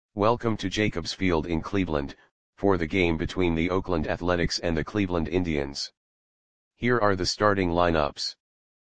Welcome to Jacobs Field in Cleveland, for the game between the Oakland Athletics and the Cleveland Indians. Here are the starting lineups.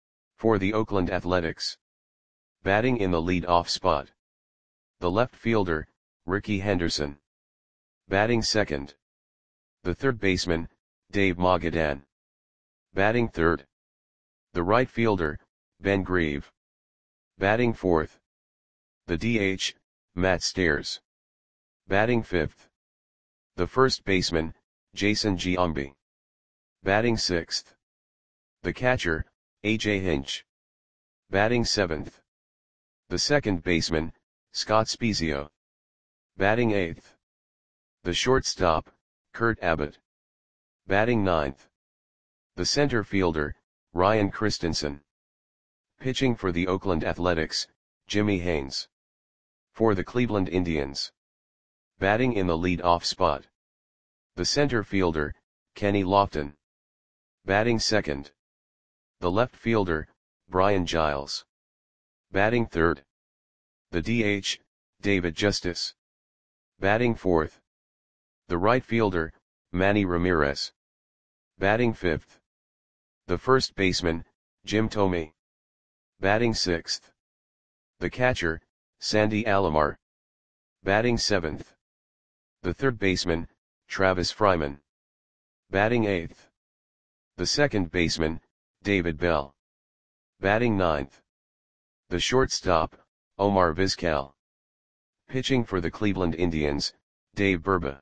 For the Oakland Athletics. Batting in the lead-off spot. The left fielder, Rickey Henderson. Batting second. The third baseman, Dave Magadan. Batting third. The right fielder, Ben Grieve. Batting fourth. The DH, Matt Stairs. Batting fifth. The first baseman, Jason Giambi. Batting sixth. The catcher, A.J. Hinch. Batting seventh. The second baseman, Scott Spiezio. Batting eighth. The shortstop, Kurt Abbott. Batting ninth. The center fielder, Ryan Christensen. Pitching for the Oakland Athletics, Jimmy Haynes. For the Cleveland Indians. Batting in the lead-off spot. The center fielder, Kenny Lofton. Batting second. The left fielder, Brian Giles. Batting third. The DH, David Justice. Batting fourth. The right fielder, Manny Ramirez. Batting fifth. The first baseman, Jim Thome. Batting sixth. The catcher, Sandy Alomar. Batting seventh. The third baseman, Travis Fryman. Batting eighth. The second baseman, David Bell. Batting ninth. The shortstop, Omar Vizquel. Pitching for the Cleveland Indians, Dave Burba.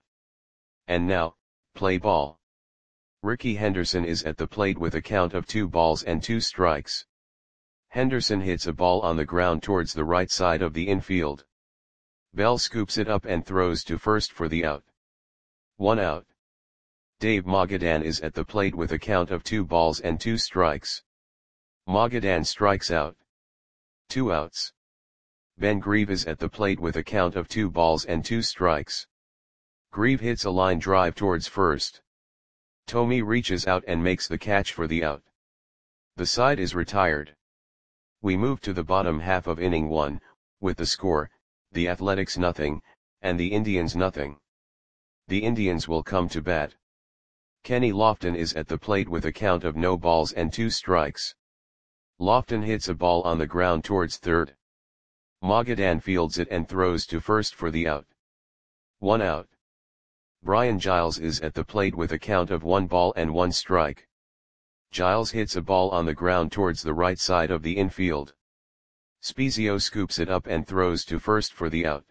And now, play ball. Rickey Henderson is at the plate with a count of 2 balls and 2 strikes. Henderson hits a ball on the ground towards the right side of the infield. Bell scoops it up and throws to first for the out. 1 out. Dave Magadan is at the plate with a count of 2 balls and 2 strikes. Magadan strikes out. 2 outs. Ben Grieve is at the plate with a count of 2 balls and 2 strikes. Grieve hits a line drive towards first. Thome reaches out and makes the catch for the out. The side is retired. We move to the bottom half of inning 1, with the score, the Athletics 0, and the Indians 0. The Indians will come to bat. Kenny Lofton is at the plate with a count of 0 balls and 2 strikes. Lofton hits a ball on the ground towards third. Magadan fields it and throws to first for the out. 1 out. Brian Giles is at the plate with a count of 1 ball and 1 strike. Giles hits a ball on the ground towards the right side of the infield. Spiezio scoops it up and throws to first for the out.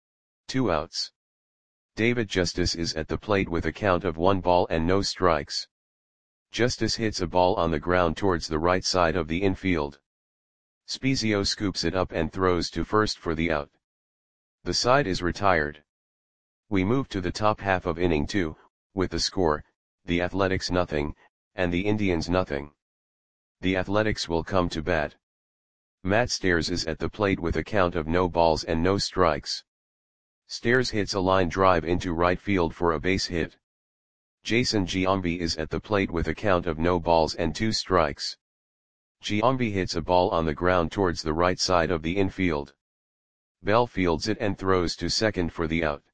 2 outs. David Justice is at the plate with a count of 1 ball and no strikes. Justice hits a ball on the ground towards the right side of the infield. Spiezio scoops it up and throws to first for the out. The side is retired. We move to the top half of inning 2, with the score, the Athletics 0, and the Indians 0. The Athletics will come to bat. Matt Stairs is at the plate with a count of 0 balls and no strikes. Stairs hits a line drive into right field for a base hit. Jason Giambi is at the plate with a count of 0 balls and 2 strikes. Giambi hits a ball on the ground towards the right side of the infield. Bell fields it and throws to second for the out.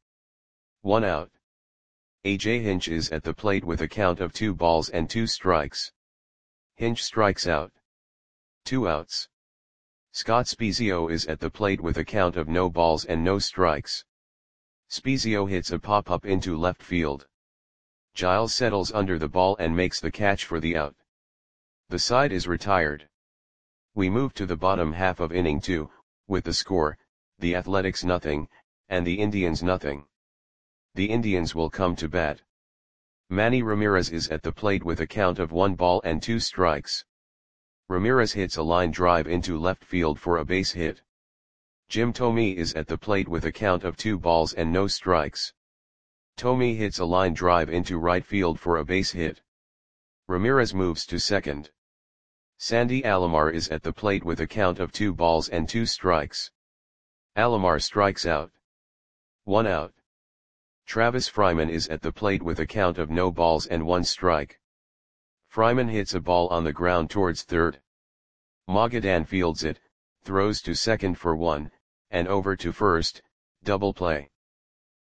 1 out. A.J. Hinch is at the plate with a count of 2 balls and 2 strikes. Hinch strikes out. 2 outs. Scott Spiezio is at the plate with a count of 0 balls and no strikes. Spiezio hits a pop-up into left field. Giles settles under the ball and makes the catch for the out. The side is retired. We move to the bottom half of inning 2, with the score, the Athletics 0, and the Indians 0. The Indians will come to bat. Manny Ramirez is at the plate with a count of 1 ball and 2 strikes. Ramirez hits a line drive into left field for a base hit. Jim Thome is at the plate with a count of 2 balls and no strikes. Thome hits a line drive into right field for a base hit. Ramirez moves to second. Sandy Alomar is at the plate with a count of 2 balls and 2 strikes. Alomar strikes out. 1 out. Travis Fryman is at the plate with a count of 0 balls and 1 strike. Fryman hits a ball on the ground towards third. Magadan fields it, throws to second for 1, and over to first, double play.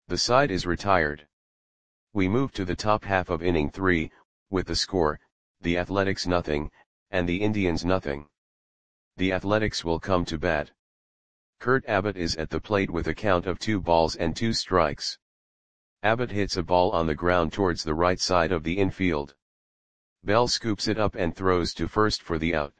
The side is retired. We move to the top half of inning 3, with the score, the Athletics nothing, and the Indians nothing. The Athletics will come to bat. Kurt Abbott is at the plate with a count of 2 balls and 2 strikes. Abbott hits a ball on the ground towards the right side of the infield. Bell scoops it up and throws to first for the out.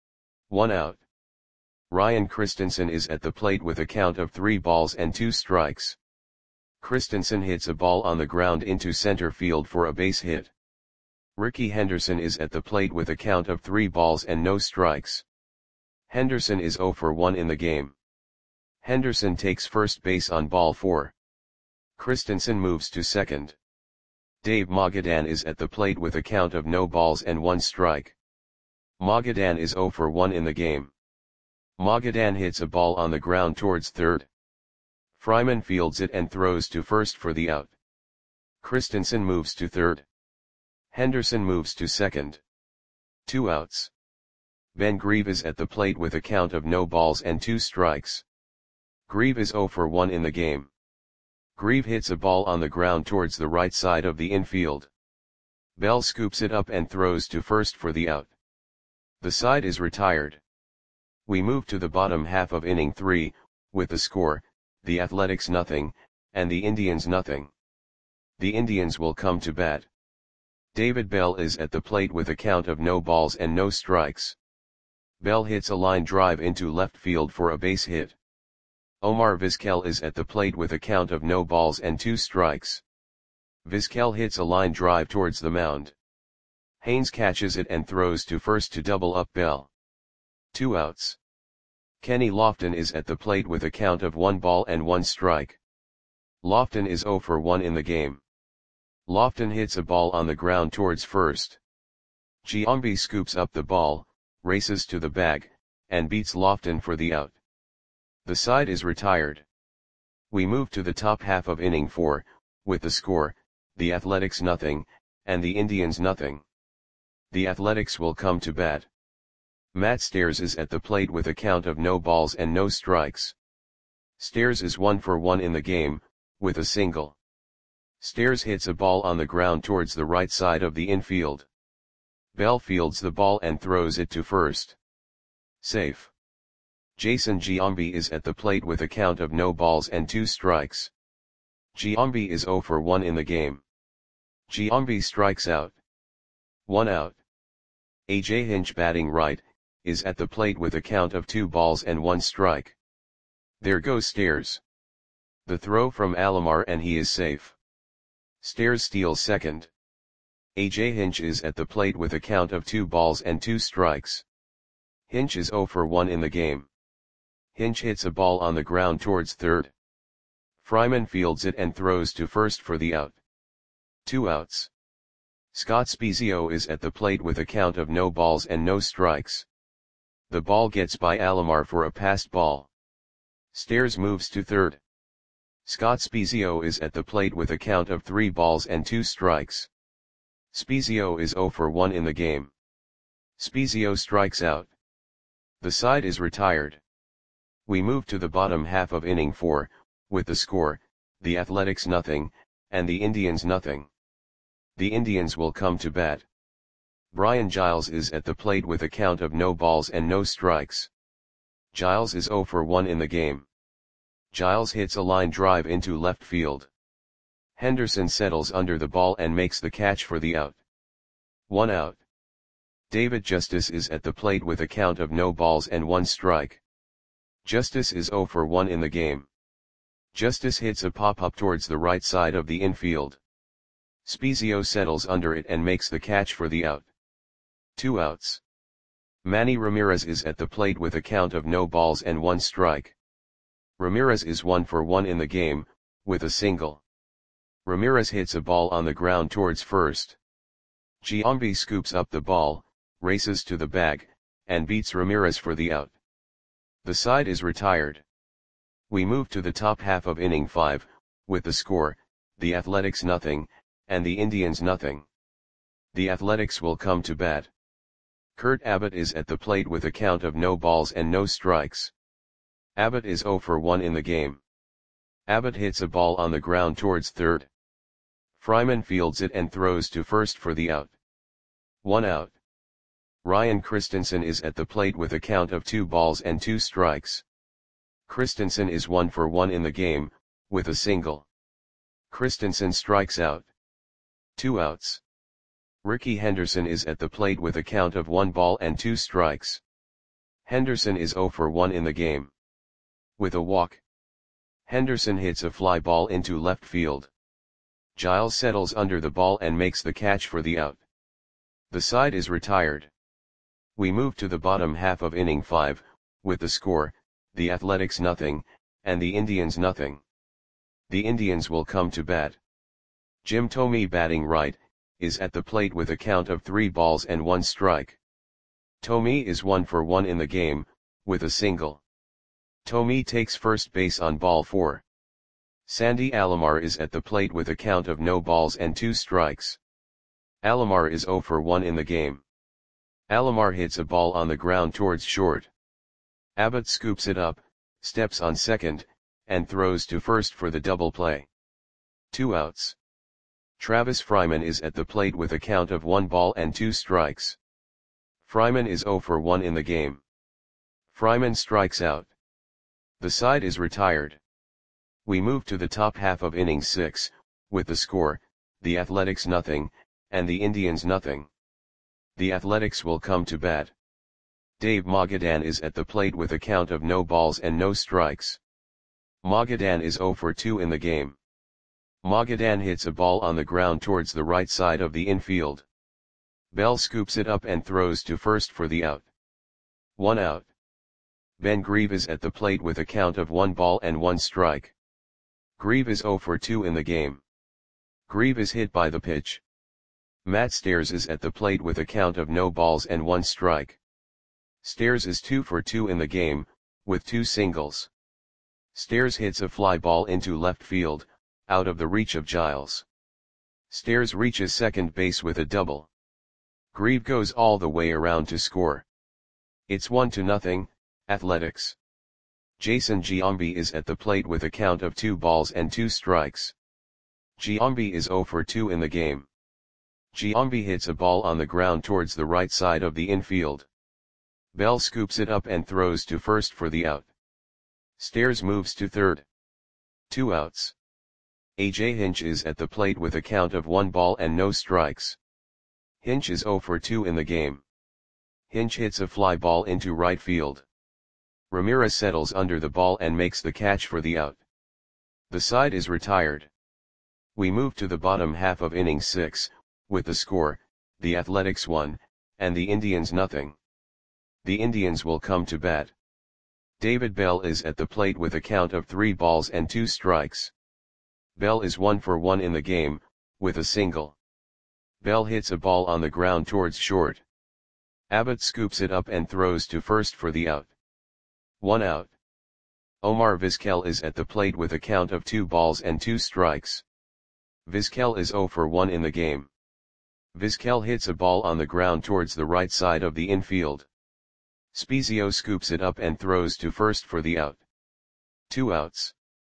1 out. Ryan Christensen is at the plate with a count of 3 balls and 2 strikes. Christensen hits a ball on the ground into center field for a base hit. Rickey Henderson is at the plate with a count of 3 balls and no strikes. Henderson is 0 for 1 in the game. Henderson takes first base on ball 4. Christensen moves to second. Dave Magadan is at the plate with a count of no balls and 1 strike. Magadan is 0 for 1 in the game. Magadan hits a ball on the ground towards third. Fryman fields it and throws to first for the out. Christensen moves to third. Henderson moves to second. 2 outs. Ben Grieve is at the plate with a count of no balls and 2 strikes. Grieve is 0 for 1 in the game. Grieve hits a ball on the ground towards the right side of the infield. Bell scoops it up and throws to first for the out. The side is retired. We move to the bottom half of inning 3, with the score, the Athletics nothing, and the Indians nothing. The Indians will come to bat. David Bell is at the plate with a count of no balls and no strikes. Bell hits a line drive into left field for a base hit. Omar Vizquel is at the plate with a count of no balls and 2 strikes. Vizquel hits a line drive towards the mound. Haynes catches it and throws to first to double up Bell. 2 outs. Kenny Lofton is at the plate with a count of 1 ball and 1 strike. Lofton is 0 for 1 in the game. Lofton hits a ball on the ground towards first. Giambi scoops up the ball, races to the bag, and beats Lofton for the out. The side is retired. We move to the top half of inning 4, with the score, the Athletics nothing, and the Indians nothing. The Athletics will come to bat. Matt Stairs is at the plate with a count of no balls and no strikes. Stairs is 1 for 1 in the game, with a single. Stairs hits a ball on the ground towards the right side of the infield. Bell fields the ball and throws it to first. Safe. Jason Giambi is at the plate with a count of no balls and 2 strikes. Giambi is 0 for 1 in the game. Giambi strikes out. 1 out. AJ Hinch, batting right, is at the plate with a count of 2 balls and 1 strike. There goes Stairs. The throw from Alomar and he is safe. Stairs steals second. AJ Hinch is at the plate with a count of 2 balls and 2 strikes. Hinch is 0 for 1 in the game. Hinch hits a ball on the ground towards third. Fryman fields it and throws to first for the out. 2 outs. Scott Spiezio is at the plate with a count of no balls and no strikes. The ball gets by Alomar for a passed ball. Stairs moves to third. Scott Spiezio is at the plate with a count of 3 balls and 2 strikes. Spiezio is 0 for 1 in the game. Spiezio strikes out. The side is retired. We move to the bottom half of inning 4, with the score, the Athletics nothing, and the Indians nothing. The Indians will come to bat. Brian Giles is at the plate with a count of no balls and no strikes. Giles is 0 for 1 in the game. Giles hits a line drive into left field. Henderson settles under the ball and makes the catch for the out. 1 out. David Justice is at the plate with a count of no balls and 1 strike. Justice is 0 for 1 in the game. Justice hits a pop-up towards the right side of the infield. Spiezio settles under it and makes the catch for the out. 2 outs. Manny Ramirez is at the plate with a count of no balls and 1 strike. Ramirez is 1 for 1 in the game, with a single. Ramirez hits a ball on the ground towards first. Giambi scoops up the ball, races to the bag, and beats Ramirez for the out. The side is retired. We move to the top half of inning 5, with the score, the Athletics nothing, and the Indians nothing. The Athletics will come to bat. Kurt Abbott is at the plate with a count of no balls and no strikes. Abbott is 0 for 1 in the game. Abbott hits a ball on the ground towards third. Fryman fields it and throws to first for the out. 1 out. Ryan Christensen is at the plate with a count of 2 balls and 2 strikes. Christensen is 1 for 1 in the game, with a single. Christensen strikes out. 2 outs. Ricky Henderson is at the plate with a count of 1 ball and 2 strikes. Henderson is 0 for 1 in the game. With a walk. Henderson hits a fly ball into left field. Giles settles under the ball and makes the catch for the out. The side is retired. We move to the bottom half of inning 5, with the score, the Athletics nothing, and the Indians nothing. The Indians will come to bat. Jim Thome, batting right, is at the plate with a count of 3 balls and 1 strike. Thome is 1 for 1 in the game, with a single. Thome takes first base on ball 4. Sandy Alomar is at the plate with a count of no balls and 2 strikes. Alomar is 0 for 1 in the game. Alomar hits a ball on the ground towards short. Abbott scoops it up, steps on second, and throws to first for the double play. 2 outs. Travis Fryman is at the plate with a count of 1 ball and 2 strikes. Fryman is 0 for 1 in the game. Fryman strikes out. The side is retired. We move to the top half of inning 6, with the score, the Athletics nothing, and the Indians nothing. The Athletics will come to bat. Dave Magadan is at the plate with a count of no balls and no strikes. Magadan is 0 for 2 in the game. Magadan hits a ball on the ground towards the right side of the infield. Bell scoops it up and throws to first for the out. 1 out. Ben Grieve is at the plate with a count of 1 ball and 1 strike. Grieve is 0 for 2 in the game. Grieve is hit by the pitch. Matt Stairs is at the plate with a count of no balls and 1 strike. Stairs is 2 for 2 in the game, with 2 singles. Stairs hits a fly ball into left field, out of the reach of Giles. Stairs reaches second base with a double. Grieve goes all the way around to score. It's 1-0, Athletics. Jason Giambi is at the plate with a count of 2 balls and 2 strikes. Giambi is 0 for 2 in the game. Giambi hits a ball on the ground towards the right side of the infield. Bell scoops it up and throws to first for the out. Stairs moves to third. 2 outs. A.J. Hinch is at the plate with a count of 1 ball and no strikes. Hinch is 0 for 2 in the game. Hinch hits a fly ball into right field. Ramirez settles under the ball and makes the catch for the out. The side is retired. We move to the bottom half of inning 6, with the score, the Athletics 1, and the Indians nothing. The Indians will come to bat. David Bell is at the plate with a count of 3 balls and 2 strikes. Bell is 1 for 1 in the game, with a single. Bell hits a ball on the ground towards short. Abbott scoops it up and throws to first for the out. 1 out. Omar Vizquel is at the plate with a count of 2 balls and 2 strikes. Vizquel is 0 for 1 in the game. Vizquel hits a ball on the ground towards the right side of the infield. Spezio scoops it up and throws to first for the out. 2 outs.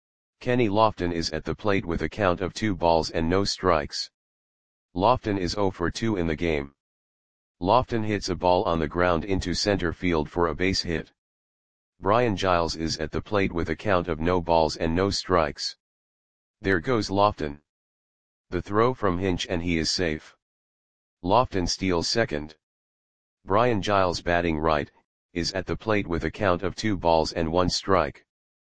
Kenny Lofton is at the plate with a count of 2 balls and no strikes. Lofton is 0 for 2 in the game. Lofton hits a ball on the ground into center field for a base hit. Brian Giles is at the plate with a count of no balls and no strikes. There goes Lofton. The throw from Hinch and he is safe. Lofton steals second. Brian Giles, batting right, is at the plate with a count of 2 balls and 1 strike.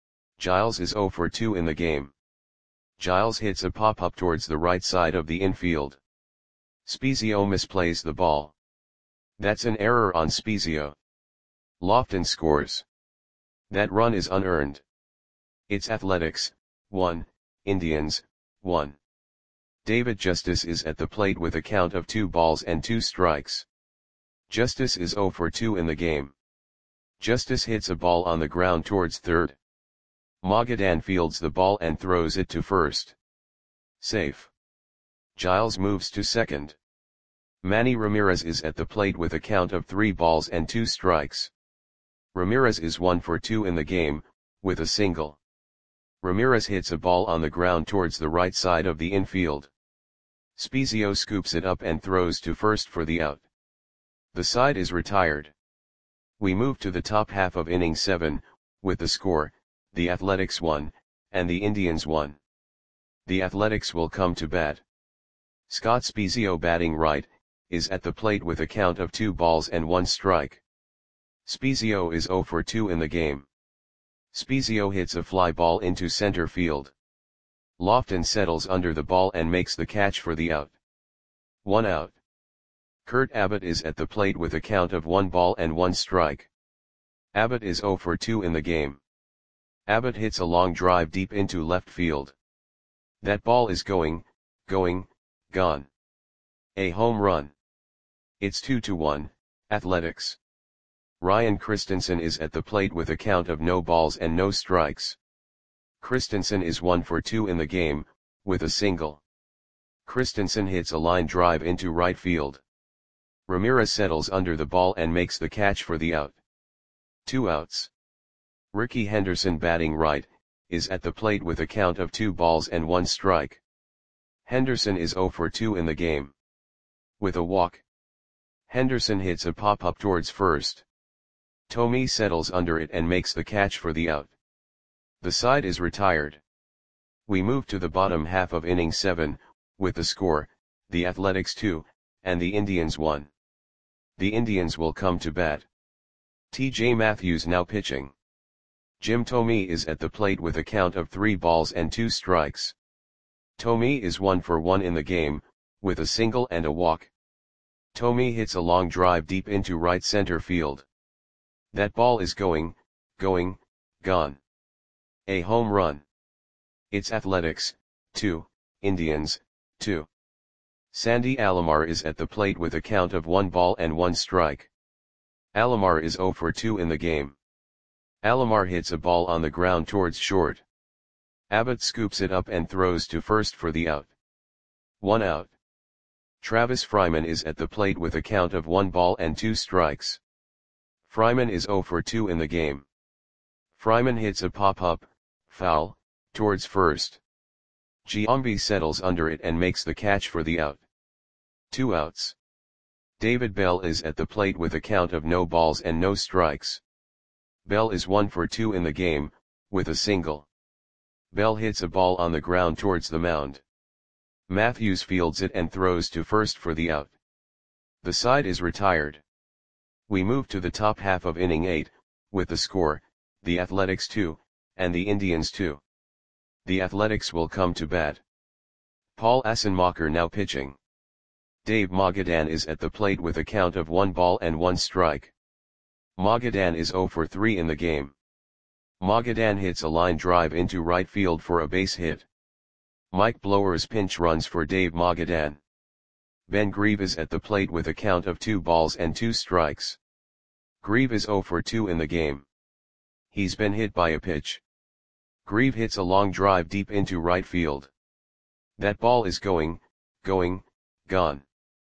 Giles is 0 for 2 in the game. Giles hits a pop-up towards the right side of the infield. Spezio misplays the ball. That's an error on Spezio. Lofton scores. That run is unearned. It's Athletics 1, Indians 1. David Justice is at the plate with a count of 2 balls and 2 strikes. Justice is 0 for 2 in the game. Justice hits a ball on the ground towards third. Magadan fields the ball and throws it to first. Safe. Giles moves to second. Manny Ramirez is at the plate with a count of 3 balls and 2 strikes. Ramirez is 1 for 2 in the game, with a single. Ramirez hits a ball on the ground towards the right side of the infield. Spezio scoops it up and throws to first for the out. The side is retired. We move to the top half of inning 7, with the score, the Athletics 1, and the Indians 1. The Athletics will come to bat. Scott Spezio, batting right, is at the plate with a count of 2 balls and 1 strike. Spezio is 0 for 2 in the game. Spezio hits a fly ball into center field. Lofton settles under the ball and makes the catch for the out. 1 out. Kurt Abbott is at the plate with a count of 1 ball and 1 strike. Abbott is 0 for 2 in the game. Abbott hits a long drive deep into left field. That ball is going, gone. A home run. It's 2-1, Athletics. Ryan Christensen is at the plate with a count of no balls and no strikes. Christensen is 1 for 2 in the game, with a single. Christensen hits a line drive into right field. Ramirez settles under the ball and makes the catch for the out. 2 outs. Ricky Henderson, batting right, is at the plate with a count of 2 balls and 1 strike. Henderson is 0 for 2 in the game. With a walk. Henderson hits a pop-up towards first. Tommy settles under it and makes the catch for the out. The side is retired. We move to the bottom half of inning 7, with the score, the Athletics 2, and the Indians 1. The Indians will come to bat. T.J. Matthews now pitching. Jim Thome is at the plate with a count of 3 balls and 2 strikes. Thome is 1 for 1 in the game, with a single and a walk. Thome hits a long drive deep into right center field. That ball is going, gone. A home run. It's Athletics, 2, Indians, 2. Sandy Alomar is at the plate with a count of 1 ball and 1 strike. Alomar is 0 for 2 in the game. Alomar hits a ball on the ground towards short. Abbott scoops it up and throws to first for the out. 1 out. Travis Fryman is at the plate with a count of 1 ball and 2 strikes. Fryman is 0 for 2 in the game. Fryman hits a pop-up, foul, towards first. Giambi settles under it and makes the catch for the out. 2 outs. David Bell is at the plate with a count of no balls and no strikes. Bell is 1 for 2 in the game, with a single. Bell hits a ball on the ground towards the mound. Matthews fields it and throws to first for the out. The side is retired. We move to the top half of inning 8, with the score, the Athletics 2, and the Indians 2. The Athletics will come to bat. Paul Assenmacher now pitching. Dave Magadan is at the plate with a count of 1 ball and 1 strike. Magadan is 0 for 3 in the game. Magadan hits a line drive into right field for a base hit. Mike Blowers pinch runs for Dave Magadan. Ben Grieve is at the plate with a count of 2 balls and 2 strikes. Grieve is 0 for 2 in the game. He's been hit by a pitch. Grieve hits a long drive deep into right field. That ball is going, gone.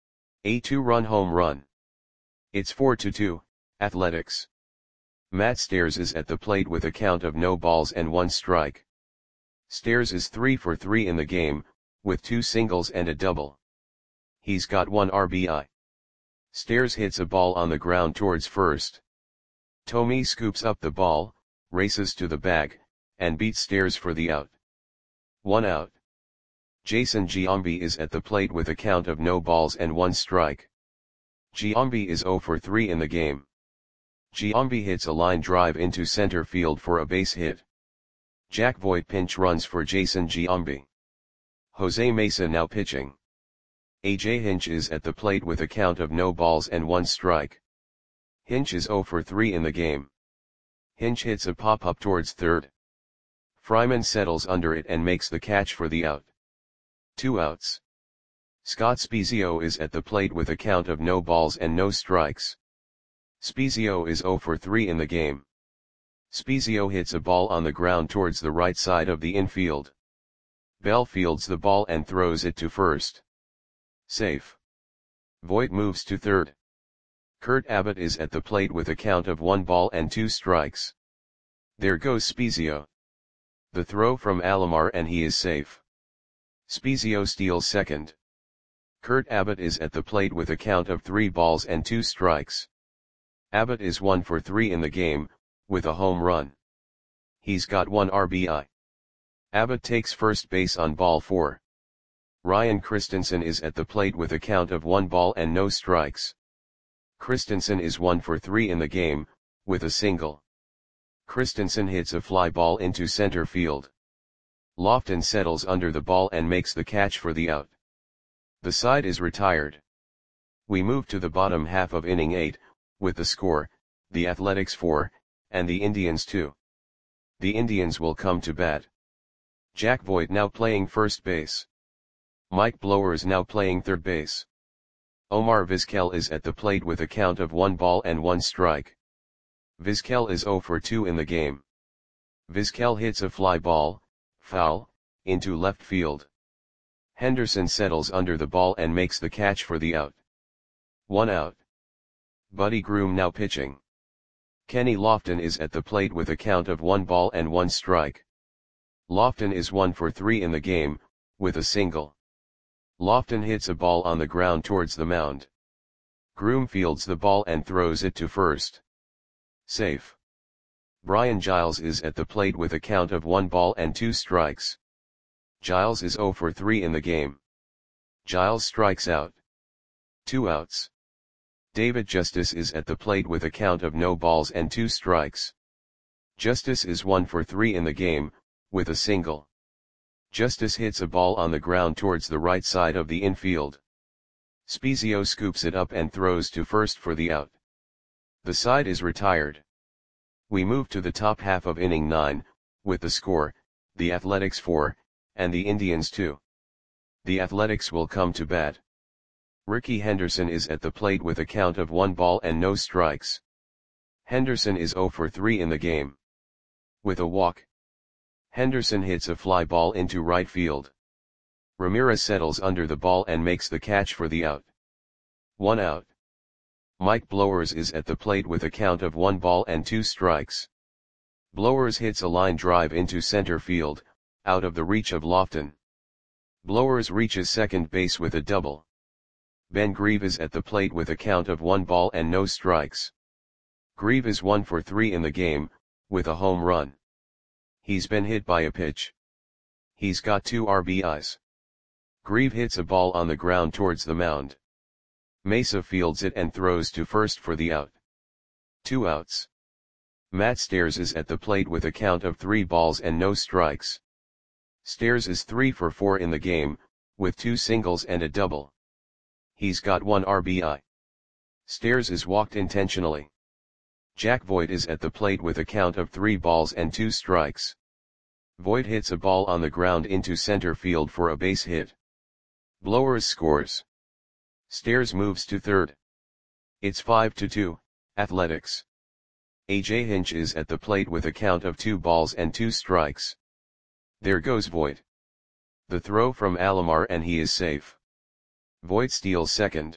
A 2-run home run. It's 4-2, Athletics. Matt Stairs is at the plate with a count of no balls and 1 strike. Stairs is 3 for 3 in the game, with 2 singles and a double. He's got 1 RBI. Stairs hits a ball on the ground towards first. Thome scoops up the ball, races to the bag, and beats Stairs for the out. 1 out. Jason Giambi is at the plate with a count of no balls and 1 strike. Giambi is 0 for 3 in the game. Giambi hits a line drive into center field for a base hit. Jack Voigt pinch runs for Jason Giambi. Jose Mesa now pitching. A.J. Hinch is at the plate with a count of no balls and 1 strike. Hinch is 0 for 3 in the game. Hinch hits a pop-up towards third. Fryman settles under it and makes the catch for the out. 2 outs. Scott Spezio is at the plate with a count of no balls and no strikes. Spezio is 0 for 3 in the game. Spezio hits a ball on the ground towards the right side of the infield. Bell fields the ball and throws it to first. Safe. Voigt moves to third. Kurt Abbott is at the plate with a count of 1 ball and 2 strikes. There goes Spezio. The throw from Alomar and he is safe. Spezio steals second. Kurt Abbott is at the plate with a count of 3 balls and 2 strikes. Abbott is 1 for 3 in the game, with a home run. He's got 1 RBI. Abbott takes first base on ball 4. Ryan Christensen is at the plate with a count of 1 ball and no strikes. Christensen is 1 for 3 in the game, with a single. Christensen hits a fly ball into center field. Lofton settles under the ball and makes the catch for the out. The side is retired. We move to the bottom half of inning 8, with the score, the Athletics 4, and the Indians 2. The Indians will come to bat. Jack Voigt now playing first base. Mike Blowers now playing third base. Omar Vizquel is at the plate with a count of 1 ball and 1 strike. Vizquel is 0 for 2 in the game. Vizquel hits a fly ball, foul, into left field. Henderson settles under the ball and makes the catch for the out. 1 out. Buddy Groom now pitching. Kenny Lofton is at the plate with a count of 1 ball and 1 strike. Lofton is 1 for 3 in the game, with a single. Lofton hits a ball on the ground towards the mound. Groom fields the ball and throws it to first. Safe. Brian Giles is at the plate with a count of 1 ball and 2 strikes. Giles is 0 for 3 in the game. Giles strikes out. 2 outs. David Justice is at the plate with a count of no balls and 2 strikes. Justice is 1 for 3 in the game, with a single. Justice hits a ball on the ground towards the right side of the infield. Spezio scoops it up and throws to first for the out. The side is retired. We move to the top half of inning 9, with the score, the Athletics 4, and the Indians 2. The Athletics will come to bat. Ricky Henderson is at the plate with a count of 1 ball and no strikes. Henderson is 0 for 3 in the game. With a walk. Henderson hits a fly ball into right field. Ramirez settles under the ball and makes the catch for the out. 1 out. Mike Blowers is at the plate with a count of 1 ball and 2 strikes. Blowers hits a line drive into center field, out of the reach of Lofton. Blowers reaches second base with a double. Ben Grieve is at the plate with a count of 1 ball and no strikes. Grieve is 1 for 3 in the game, with a home run. He's been hit by a pitch. He's got 2 RBIs. Grieve hits a ball on the ground towards the mound. Mesa fields it and throws to first for the out. 2 outs. Matt Stairs is at the plate with a count of 3 balls and no strikes. Stairs is 3 for 4 in the game, with 2 singles and a double. He's got 1 RBI. Stairs is walked intentionally. Jack Voigt is at the plate with a count of 3 balls and 2 strikes. Voigt hits a ball on the ground into center field for a base hit. Blowers scores. Stairs moves to third. It's 5-2, Athletics. AJ Hinch is at the plate with a count of 2 balls and 2 strikes. There goes Voigt. The throw from Alomar and he is safe. Voigt steals second.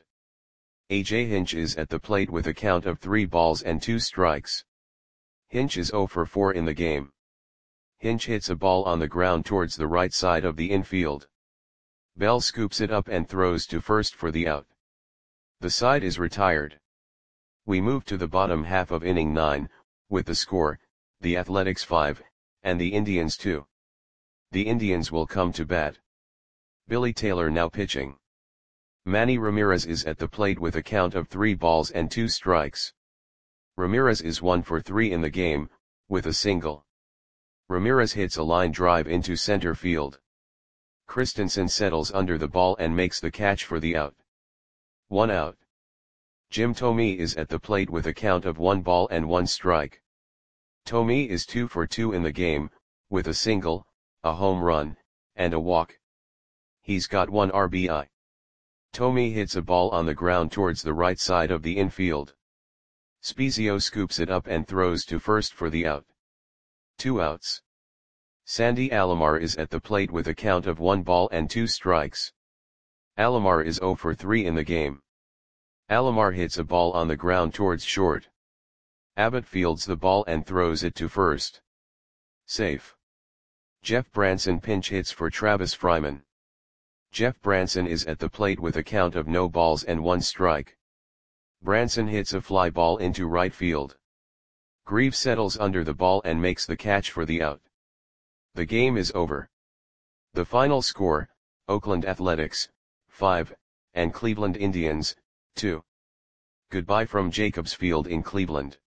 AJ Hinch is at the plate with a count of 3 balls and 2 strikes. Hinch is 0 for 4 in the game. Hinch hits a ball on the ground towards the right side of the infield. Bell scoops it up and throws to first for the out. The side is retired. We move to the bottom half of inning 9, with the score, the Athletics 5, and the Indians 2. The Indians will come to bat. Billy Taylor now pitching. Manny Ramirez is at the plate with a count of 3 balls and 2 strikes. Ramirez is 1 for 3 in the game, with a single. Ramirez hits a line drive into center field. Christensen settles under the ball and makes the catch for the out. 1 out. Jim Thome is at the plate with a count of 1 ball and 1 strike. Thome is 2 for 2 in the game, with a single, a home run, and a walk. He's got 1 RBI. Thome hits a ball on the ground towards the right side of the infield. Spezio scoops it up and throws to first for the out. 2 outs. Sandy Alomar is at the plate with a count of 1 ball and 2 strikes. Alomar is 0 for 3 in the game. Alomar hits a ball on the ground towards short. Abbott fields the ball and throws it to first. Safe. Jeff Branson pinch hits for Travis Fryman. Jeff Branson is at the plate with a count of no balls and 1 strike. Branson hits a fly ball into right field. Grieve settles under the ball and makes the catch for the out. The game is over. The final score, Oakland Athletics, 5, and Cleveland Indians, 2. Goodbye from Jacobs Field in Cleveland.